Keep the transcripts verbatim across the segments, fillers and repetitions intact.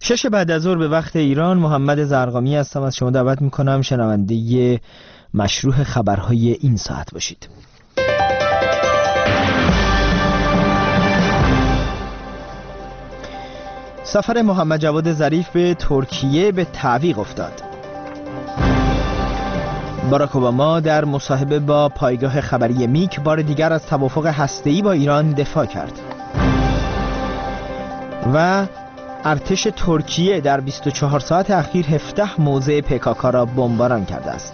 شش بعد از ظهر به وقت ایران، محمد زرقامی هستم. از شما دعوت میکنم شنونده مشروع خبرهای این ساعت باشید. سفر محمد جواد ظریف به ترکیه به تعویق افتاد. باراک اوباما در مصاحبه با پایگاه خبری میک بار دیگر از توافق هسته‌ای با ایران دفاع کرد. و ارتش ترکیه در بیست و چهار ساعت اخیر هفده موضع پکاکا را بمباران کرده است.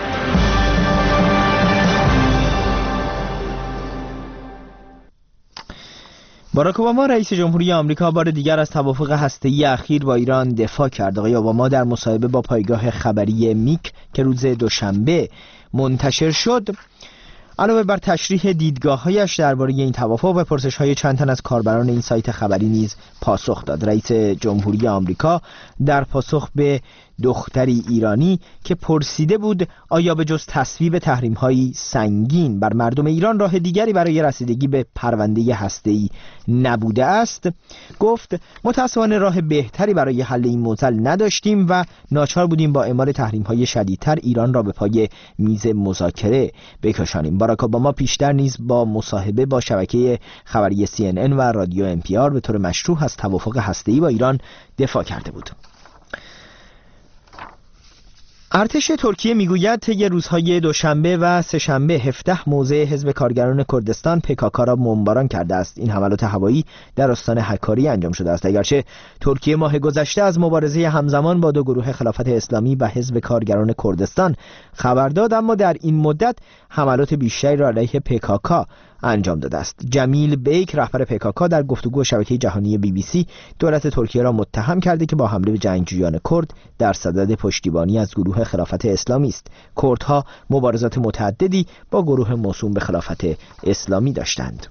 باراک اوباما رئیس جمهوری آمریکا بار دیگر از توافق هسته‌ای اخیر با ایران دفاع کرد. آقای اوباما در مصاحبه با پایگاه خبری میک که روز دوشنبه منتشر شد، علاوه بر تشریح دیدگاه‌هایش درباره این توافق و پرسش‌های چند تن از کاربران این سایت خبری نیز پاسخ داد. رئیس جمهوری آمریکا در پاسخ به دختری ایرانی که پرسیده بود آیا به جز تصویب تحریم‌های سنگین بر مردم ایران راه دیگری برای رسیدگی به پرونده هسته‌ای نبوده است، گفت متأسفانه راه بهتری برای حل این معضل نداشتیم و ناچار بودیم با اعمال تحریم‌های شدیدتر ایران را به پای میز مذاکره بکشانیم. باراک اوباما پیشتر نیز با مصاحبه با شبکه خبری سی ان ان و رادیو ام پی آر به طور مشروع از توافق هسته‌ای با ایران دفاع کرده بود. ارتش ترکیه میگوید طی روزهای دوشنبه و سه‌شنبه هفده موضع حزب کارگران کردستان پکاکا را بمباران کرده است. این حملات هوایی در استان حکاری انجام شده است. اگرچه ترکیه ماه گذشته از مبارزه همزمان با دو گروه خلافت اسلامی و حزب کارگران کردستان خبر داد، اما در این مدت حملات بیشتری را علیه پکاکا انجام داده است. جمیل بیک رهبر پکاکا در گفتگو شبکه جهانی بی بی سی دولت ترکیه را متهم کرده که با حمله به جنگجویان کرد در صدد پشتیبانی از گروه خلافت اسلامی است. کردها مبارزات متعددی با گروه موسوم به خلافت اسلامی داشتند.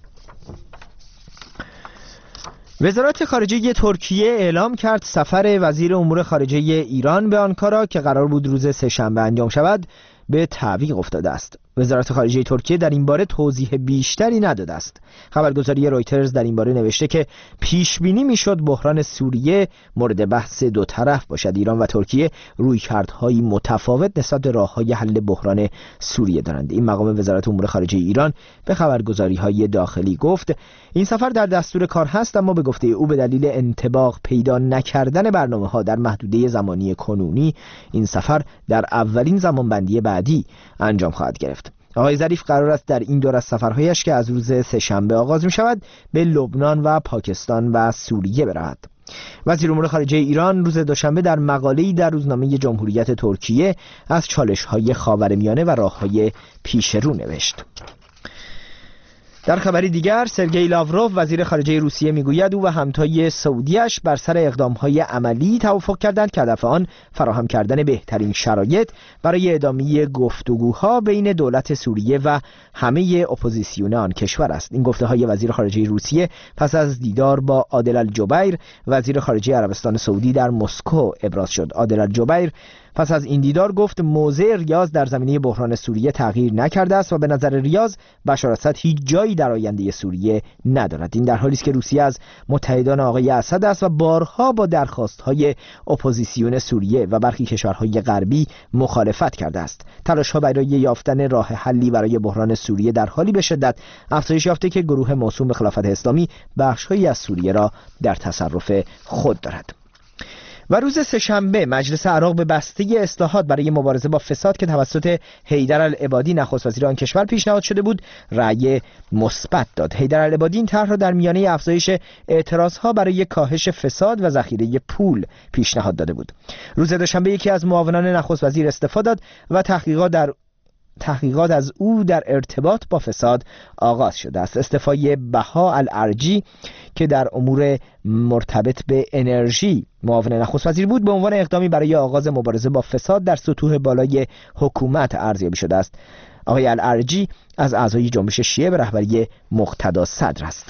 وزارت خارجه ترکیه اعلام کرد سفر وزیر امور خارجه ایران به آنکارا که قرار بود روز سه‌شنبه انجام شود به تعویق افتاده است. وزارت خارجه ترکیه در این باره توضیح بیشتری نداده است. خبرگزاری رویترز در این باره نوشته که پیش بینی میشد بحران سوریه مورد بحث دو طرف باشد. ایران و ترکیه رویکردهای متفاوت نسبت به راههای حل بحران سوریه دارند. این مقام وزارت امور خارجه ایران به خبرگزاری‌های داخلی گفت این سفر در دستور کار هست، اما به گفته او به دلیل انطباق پیدا نکردن برنامه‌ها در محدوده زمانی کنونی این سفر در اولین زمانبندی بعدی انجام خواهد گرفت. آقای ظریف قرار است در این دور از سفرهایش که از روز سه‌شنبه آغاز می شود به لبنان و پاکستان و سوریه برود. وزیر امور خارجه ایران روز دوشنبه در مقاله‌ای در روزنامه جمهوریت ترکیه از چالش‌های خاورمیانه و راه‌های پیشرو نوشت. در خبری دیگر، سرگئی لاوروف وزیر خارجه روسیه میگوید او و همتای سعودیش بر سر اقدام‌های عملی توافق کردند که هدف آن فراهم کردن بهترین شرایط برای ادامه گفتگوها بین دولت سوریه و همه اپوزیسیون آن کشور است. این گفته‌های وزیر خارجه روسیه پس از دیدار با عادل الجبیر وزیر خارجه عربستان سعودی در مسکو ابراز شد. عادل الجبیر پس از این دیدار گفت موضع ریاض در زمینه بحران سوریه تغییر نکرده است و به نظر ریاض بشار اسد هیچ جایی در آینده سوریه ندارد. این در حالی است که روسیه از متحدان آقای اسد است و بارها با درخواست‌های اپوزیسیون سوریه و برخی کشورهای غربی مخالفت کرده است. تلاش‌ها برای یافتن راه حلی برای بحران سوریه در حالی به شدت افزایش یافته که گروه موسوم به خلافت اسلامی بخش‌هایی از سوریه را در تصرف خود دارد. و روز سه‌شنبه مجلس عراق به بسته اصلاحات برای مبارزه با فساد که توسط حیدر العبادی نخست وزیر آن کشور پیشنهاد شده بود رأی مثبت داد. حیدر العبادی این طرح را در میانه افزایش اعتراضها برای کاهش فساد و ذخیره پول پیشنهاد داده بود. روز دوشنبه یکی از معاونان نخست وزیر استعفا داد و تحقیقات در تحقیقات از او در ارتباط با فساد آغاز شده است. استعفای بها الارجی که در امور مرتبط به انرژی معاون نخست وزیر بود به عنوان اقدامی برای آغاز مبارزه با فساد در سطوح بالای حکومت ارزیابی شده است. آقای الارجی از اعضای جنبش شیعه به رهبری مقتدا صدر است.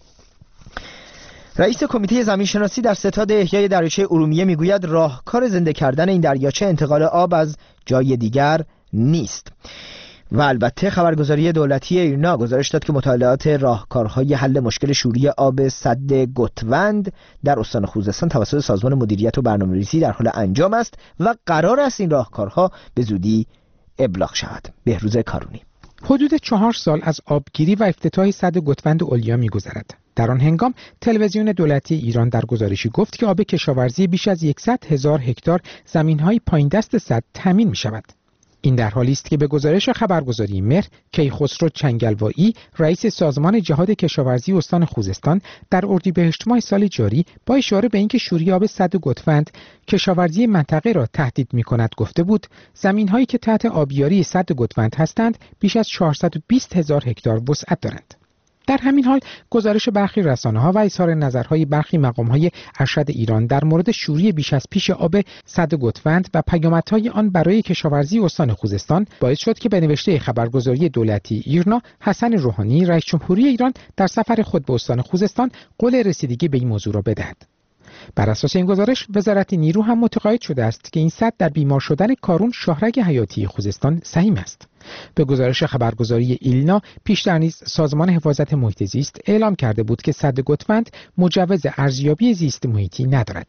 رئیس کمیته زمینشناسی در ستاد احیای دریاچه ارومیه میگوید راهکار زنده کردن این دریاچه انتقال آب از جای دیگر نیست. و البته خبرگزاری دولتی ایرنا گزارش داد که مطالعات راهکارهای حل مشکل شوری آب سد گتوند در استان خوزستان توسط سازمان مدیریت و برنامه‌ریزی در حال انجام است و قرار است این راهکارها به زودی ابلاغ شود. بهروز کارونی. حدود چهار سال از آبگیری و افتتاح سد گتوند اولیا می‌گذرد. در آن هنگام تلویزیون دولتی ایران در گزارشی گفت که آب کشاورزی بیش از صد هزار هکتار زمین‌های پایین دست سد تامین می‌شود. این در حالی است که به گزارش خبرگزاری مهر، کیخسرو چنگلوایی، رئیس سازمان جهاد کشاورزی استان خوزستان، در اردیبهشت ماه سال جاری با اشاره به اینکه شوری آب سد گتوند کشاورزی منطقه را تهدید می‌کند گفته بود زمین‌هایی که تحت آبیاری سد گتوند هستند بیش از چهارصد و بیست هزار هکتار وسعت دارند. در همین حال گزارش برخی رسانه‌ها و اظهار نظرهای برخی مقام‌های ارشد ایران در مورد شوری بیش از پیش آب سد گتوند و پیامدهای آن برای کشاورزی استان خوزستان باعث شد که به نوشته خبرگزاری دولتی ایرنا حسن روحانی رئیس جمهوری ایران در سفر خود به استان خوزستان قول رسیدگی به این موضوع را بدهد. بر اساس این گزارش وزارت نیرو هم متقاعد شده است که این سد در بیمار شدن کارون شاهرگ حیاتی خوزستان سهیم است. به گزارش خبرگزاری ایلنا پیشتر نیز سازمان حفاظت محیط زیست اعلام کرده بود که سد گتوند مجوز ارزیابی زیست محیطی ندارد.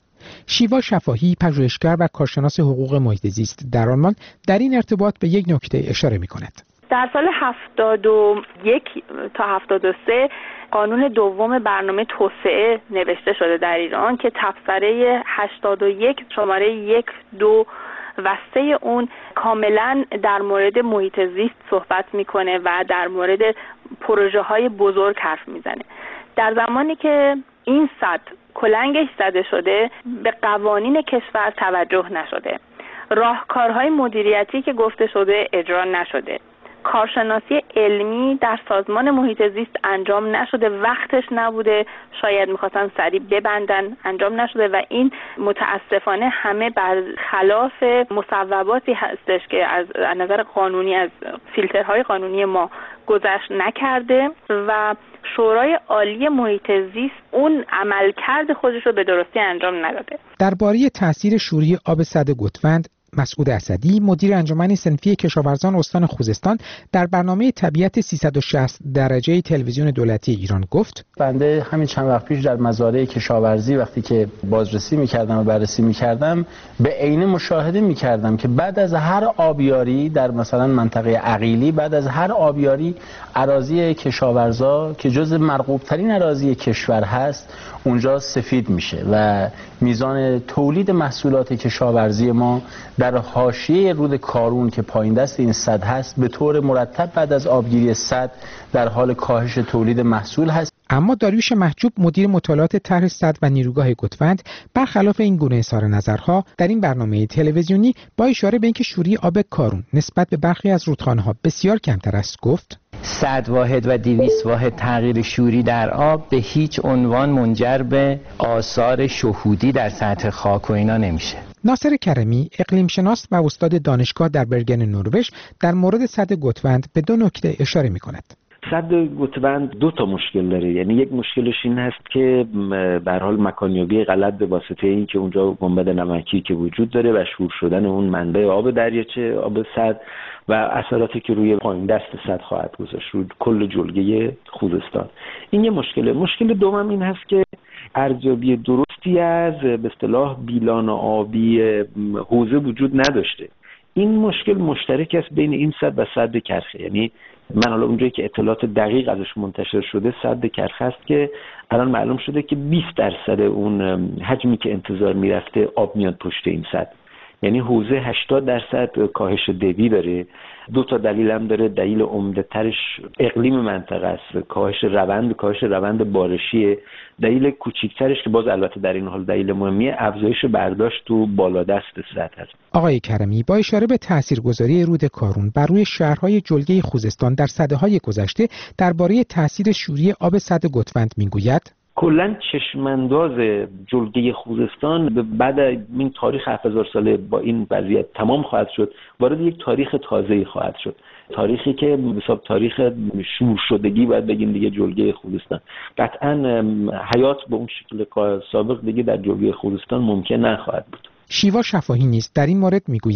شیوا شفاهی پژوهشگر و کارشناس حقوق محیط زیست در آلمان در این ارتباط به یک نکته اشاره می‌کند. در سال هفتاد و یک تا هفتاد و سه قانون دوم برنامه توسعه نوشته شده در ایران که تبصره هشتاد و یک شماره یک دو و سه اون کاملا در مورد محیط زیست صحبت میکنه و در مورد پروژه های بزرگ حرف میزنه. در زمانی که این سد کلنگش زده شده به قوانین کشور توجه نشده، راهکارهای مدیریتی که گفته شده اجرا نشده، کارشناسی علمی در سازمان محیط زیست انجام نشده، وقتش نبوده، شاید میخواستن سریع ببندن، انجام نشده و این متاسفانه همه بر خلاف مصوباتی هستش که از نظر قانونی از فیلترهای قانونی ما گذشت نکرده و شورای عالی محیط زیست اون عملکرد خودش رو به درستی انجام نداده. درباره تاثیر شوری آب سد گتوند مسعود اسدی مدیر انجمن صنفی کشاورزان استان خوزستان در برنامه طبیعت سیصد و شصت درجه تلویزیون دولتی ایران گفت: بنده همین چند وقت پیش در مزارع کشاورزی وقتی که بازرسی می‌کردم و بررسی می‌کردم به عینه مشاهده می‌کردم که بعد از هر آبیاری در مثلا منطقه عقیلی، بعد از هر آبیاری اراضی کشاورزا که جز مرغوب‌ترین اراضی کشور هست اونجا سفید میشه و میزان تولید محصولات کشاورزی ما در حاشیه رود کارون که پایین دست این سد هست به طور مرتب بعد از آبگیری سد در حال کاهش تولید محصول هست. اما داریوش محجوب مدیر مطالعات طرح سد و نیروگاه گتوند برخلاف این گونه اظهار نظرها در این برنامه تلویزیونی با اشاره به اینکه شوری آب کارون نسبت به برخی از رودخانه‌ها بسیار کمتر است گفت: صد واحد و دویست واحد تغییر شوری در آب به هیچ عنوان منجر به آثار شهودی در سطح خاک و اینا نمیشه. ناصر کرمی اقلیم شناس و استاد دانشگاه در برگن نروژ در مورد سد گتوند به دو نکته اشاره می‌کند. سد گتوند دو تا مشکل داره، یعنی یک مشکلش این هست که به هر حال مکانیابی غلط به واسطه این که اونجا گنبد نمکی که وجود داره و شور شدن اون منبع آب دریاچه آب سد و اثراتی که روی پایین دست سد خواهد گذاشت روی کل جلگه خوزستان. این یه مشکله. مشکل دوم این هست که ارزیابی درستی از به اصطلاح بیلان آبی حوزه وجود نداشته. این مشکل مشترک است بین این سد و سد کرخه. یعنی من حالا اونجایی که اطلاعات دقیق ازش منتشر شده سد کرخه است که الان معلوم شده که بیست درصد اون حجمی که انتظار میرفته آب میاد پشت این سد. یعنی حوزه هشتاد درصد کاهش دبی داره. دو تا دلیل هم داره. دلیل عمده ترش اقلیم منطقه است، کاهش روند کاهش روند بارشیه. دلیل کوچیکترش که باز البته در این حال دلیل مهمیه افزایش برداشت تو بالادست سد هست. آقای کرمی با اشاره به تاثیرگذاری رود کارون بر روی شهرهای جلگه خوزستان در سده‌های گذشته درباره تاثیر شوری آب سد گتوند میگوید: کلاً چشمانداز جلگه خوزستان بعد این تاریخ هفت هزار ساله با این وضعیت تمام خواهد شد، وارد یک تاریخ تازه‌ای خواهد شد، تاریخی که به حساب تاریخ شور شدگی باید بگیم دیگه جلگه خوزستان. قطعاً حیات به اون شکل سابق دیگه در جلگه خوزستان ممکن نخواهد بود. شیوا شفاهی نیز در این مورد میگوید: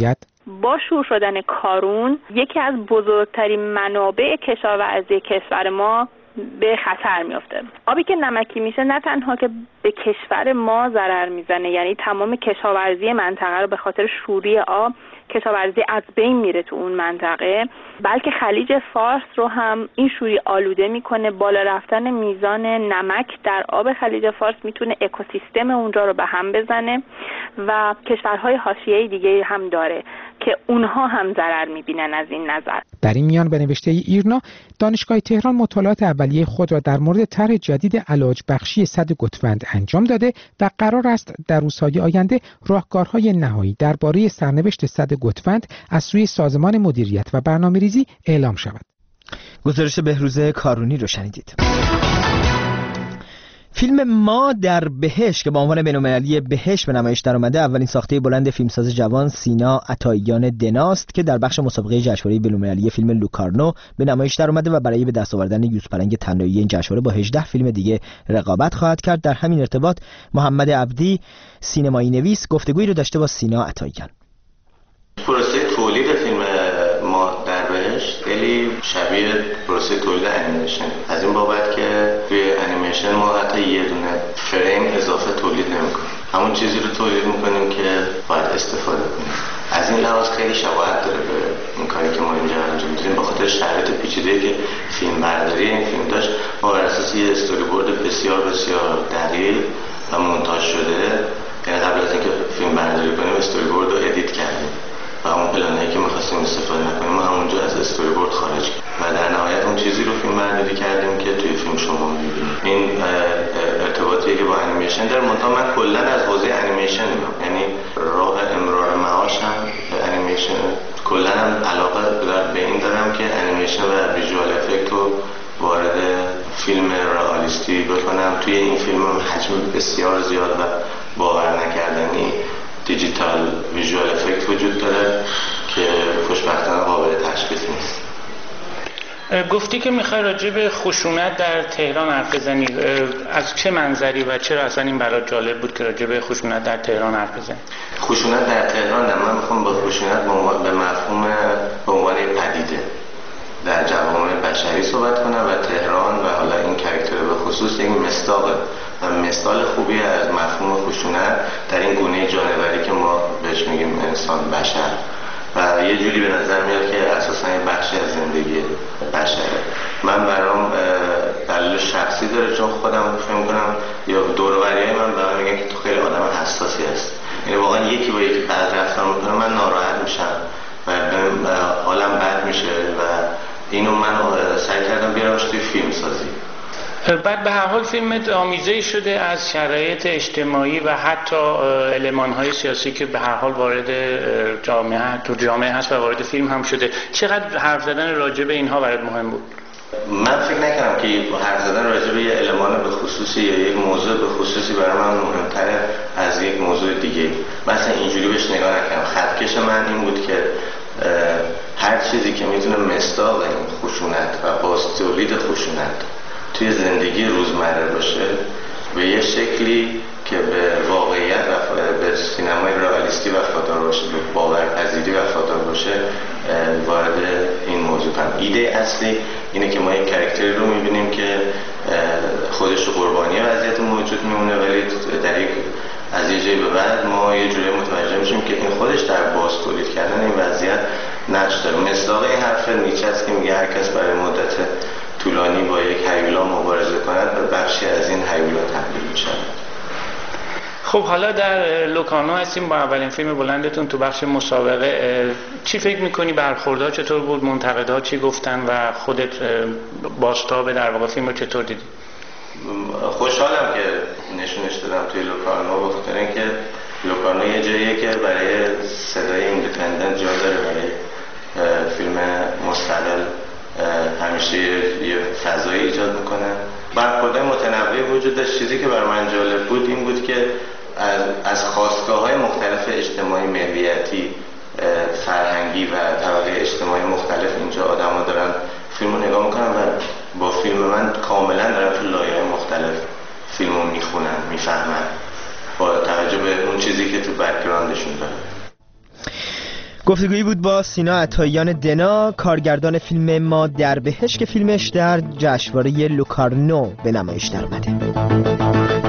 با شور شدن کارون یکی از بزرگترین منابع کشاورزی کشور ما به خطر میفته. آبی که نمکی میشه نه تنها که به کشور ما ضرر میزنه، یعنی تمام کشاورزی منطقه رو به خاطر شوری آب کشاورزی از بین میره تو اون منطقه، بلکه خلیج فارس رو هم این شوری آلوده میکنه. بالا رفتن میزان نمک در آب خلیج فارس میتونه اکوسیستم اونجا رو به هم بزنه و کشورهای حاشیه‌ای دیگه هم داره که اونها هم ضرر میبینن از این نظر. در این میان به نوشته ایرنا، دانشگاه تهران مطالعات اولیه خود را در مورد طرح جدید علاج بخشی سد گوسفند انجام داده و قرار است در روزهای آینده راهکارهای نهایی درباره سرنوشت سد گوسفند از سوی سازمان مدیریت و برنامه‌ریزی اعلام شود. گزارش بهروز کارونی رو شنیدید. فیلم ما در بهشت که با عنوان بین‌المللی بهشت به نمایش در آمده، اولین ساخته بلند فیلمساز جوان سینا عطاییان دناست که در بخش مسابقه جشنواره بین‌المللی فیلم لوکارنو به نمایش در آمده و برای به دست آوردن یوزپلنگ طلایی این جشنواره با هجده فیلم دیگه رقابت خواهد کرد. در همین ارتباط محمد عبدی سینمایی نویس گفتگویی رو داشته با سینا عطاییان. پروسه تولید فیلم ما در بهشت خیلی شبیه پروسه تولید انیمیشن، از این بابت که توی انیمیشن ما حتی یه دونه فریم اضافه تولید نمی‌کنیم، همون چیزی رو تولید می‌کنیم که باید استفاده کنیم. از این لحاظ خیلی شباهت داره به این کاری که ما اینجا انجام می‌دیم، به خاطر شرایط پیچیده‌ای که فیلم برداری این فیلم داشت. ما بر اساس یه استوری بورد بسیار بسیار دقیق و مونتاژ شده، یعنی قبل از اینکه فیلم برداری کنیم استوری بورد رو ادیت کردیم و اون پلنایی که می‌خواستیم استفاده نکنیم ما همونجا از استوری بورد خارج کردیم و در نهایت اون چیزی رو فیلم برداری کردیم که توی فیلم شما می‌بینید. این ارتباطی که با انیمیشن در منتها من کلا از حوزه انیمیشن میام، یعنی راه امرار معاشم به انیمیشن، کلا هم علاقه به این دارم که انیمیشن و ویژوال افکت رو وارد فیلم رئالیستی بکنم. توی این فیلم حجم بسیار زیاد و باور نکردنی دیجیتال ویژوال افکت وجود داره که خوشبختانه قابل تشخیص نیست. گفتی که میخوای راجع به خشونت در تهران حرف بزنی، از چه منظری و چرا اصلا این برات جالب بود که راجع به خشونت در تهران حرف بزنی؟ خشونت در تهران نه، من میخوام با خشونت به مفهوم به عنوان پدیده در جوامع بشری صحبت کنم و تهران و حالا این کاراکتر به خصوص این مصداقه و مثال خوبی از مفهوم خشونت در این گونه جانوری که ما بهش میگیم انسان بشر و یه جوری به نظر میاد که اساساً یه بخشی از زندگی بشره. من برام دلیل شخصی داره، چون خودم فکر می‌کنم یا دور و بریای من به من میگن که تو خیلی آدم حساسی هست، یعنی واقعا یکی با یکی بد رفتار میکنه من ناراحت میشم و حالم بد میشه و اینو من سعی کردم بیارمش توی فیلم سازی. بعد به هر حال فیلمت آمیزه‌ای شده از شرایط اجتماعی و حتی المان‌های سیاسی که به هر حال وارد جامعه تو جامعه هست و وارد فیلم هم شده. چقدر حرف زدن راجع به اینها برات مهم بود؟ من فکر نکنم که حرف زدن راجع به یه المان به خصوصی یا یک موضوع به خصوصی برای من مهمتره از یک موضوع دیگه. مثلا اینجوری بهش نگاه نکنم. خطکش من این بود که هر چیزی که میتونه مصداق این خشونت و باعث تولید خشونت توی زندگی روزمره باشه به یه شکلی که به واقعیت و به سینمای رئالیستی وفادار باشه، به باورپذیری وفادار باشه وارد این موضوع کنم. ایده اصلی اینه که ما یک کاراکتری رو میبینیم که خودش قربانی وضعیت موجود میمونه، ولی در یک از یه جایی به بعد ما یه جوری متوجه میشیم که این خودش در باز تولید کردن این وضعیت نقش داره. مصداق این حرف نیچه است که میگه هر کس برای مدت طولانی با یک هیولا مبارزه کند و بخشی از این هیولا تبدیل میشه. خب حالا در لوکارنو هستیم با اولین فیلم بلندتون تو بخش مسابقه. چی فکر میکنی برخوردها چطور بود؟ منتقدها چی گفتن و خودت بازتاب در واقع فیلم رو چطور دیدی؟ خوشحالم که نشونش دادم توی لوکارنو، بخاطر اینکه لوکارنو یه جاییه که برای صدای ایندیپندنت جا داره، برای فیلم مستقل همیشه یه فضایی ایجاد میکنه. برخوردهای متنوعی وجود داشت. چیزی که برای من جالب بود این بود که از از خواستگاه‌های مختلف اجتماعی، ملیتی، فرهنگی و طبقه اجتماعی مختلف اینجا آدما دارن فیلمو نگاه میکنن و با فیلم من کاملا دارن تو لایه‌های مختلف فیلمو میخونن، میفهمن با توجه به اون چیزی که تو بک‌گراندشون داره. گفتگویی بود با سینا عطاییان دنا، کارگردان فیلم ما در بهشت که فیلمش در جشنواره لوکارنو به نمایش در اومده.